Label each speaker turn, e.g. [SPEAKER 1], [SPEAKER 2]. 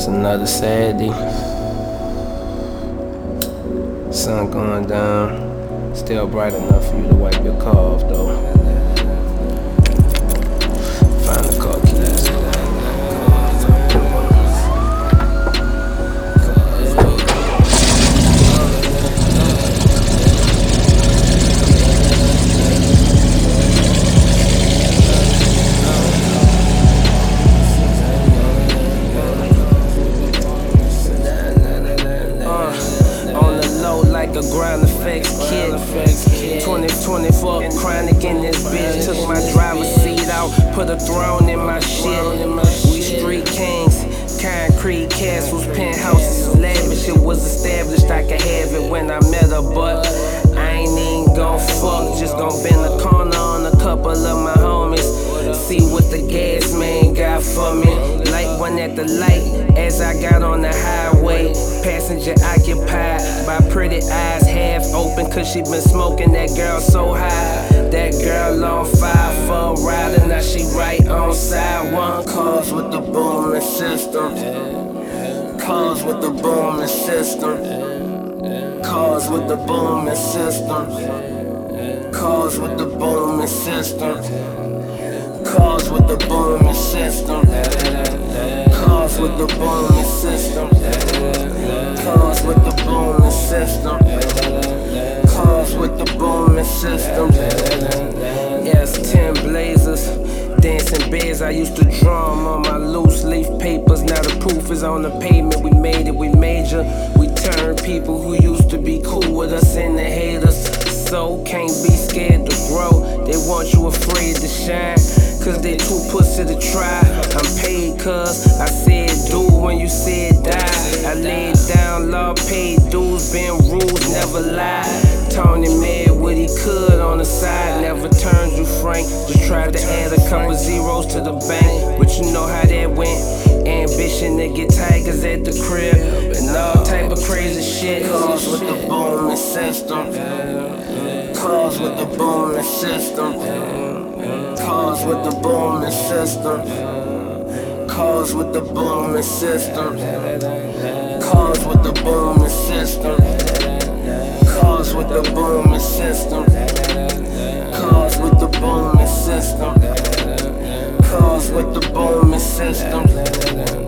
[SPEAKER 1] It's another Saturday. Sun going down. Still bright enough for you to wipe your car off though. Find the car keys. Like a Ground Effects kid. 2024 chronic in this bitch. Took my driver's seat out, put a throne in my shit. We street kings, concrete castles, penthouses, lavish. It was established I could have it when I met her, but I ain't even gon' fuck. Just gon' bend the corner on a couple of my homies. See what the gas man got for me. Light one at the light as I got on the highway. Passenger occupied by pretty eyes half open, cause she been smoking that girl so high. That girl on fire for a ride, and now she right on side one. Cars with the booming system. Cars with the booming system. Cars with the booming system. Cars with the booming system. Cars with the booming system. Cars with the booming system. Cars with the booming system. Cars with the booming system. Yes, 10 blazers, dancing bears. I used to drum on my loose leaf papers. Now the proof is on the pavement. We made it, we major. We turned people who used to be cool with us into haters. So can't be scared to grow. They want you afraid to shine, cause they too pussy to try. I'm paid cause I said do when you said die. I laid down law, paid dues, been rules, never lied. Tony made what he could on the side, never turned you frank. Just tried to add a couple zeros to the bank, but you know how that went. Ambition to get tigers at the crib and all type of crazy shit. Cars with the booming system. Cars with the booming system. Cars with the booming system. Cars with the booming system. Cars with the booming system. Cars with the booming system. Cars with the booming system. Cars with the booming system.